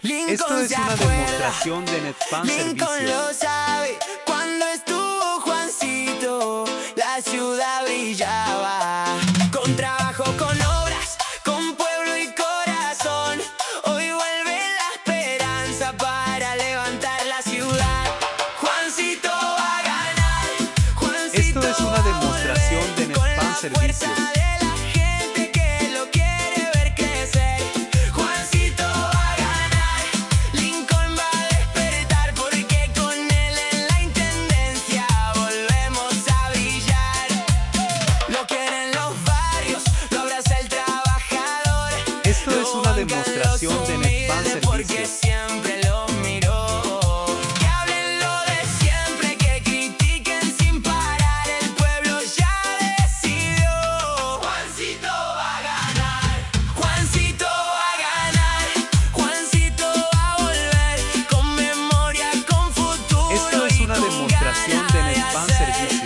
Esto Lincoln es se una acuerda, demostración de Netfan Lincoln Servicios. lo sabe. Cuando estuvo Juancito, la ciudad brillaba. Con trabajo, con obras, con pueblo y corazón. Hoy vuelve la esperanza para levantar la ciudad. Juancito va a ganar. Juancito Esto es una va a demostración de volver con Netfan la fuerza Servicios. de la gente que lo quiere ver crecer. Juancito va a ganar. Lincoln va a despertar porque con él en la intendencia volvemos a brillar. Lo quieren los barrios, lo abraza el trabajador. Esto es Lo una bancan demostración los de Netfan humildes porque Servicios. siempre los miró. Que hablen lo de siempre, que critiquen sin parar. El pueblo ya decidió. Juancito va a ganar. Juancito va a ganar. Juancito va a volver con memoria, con futuro Esto es y una con demostración ganas de de Netfan hacer Servicios.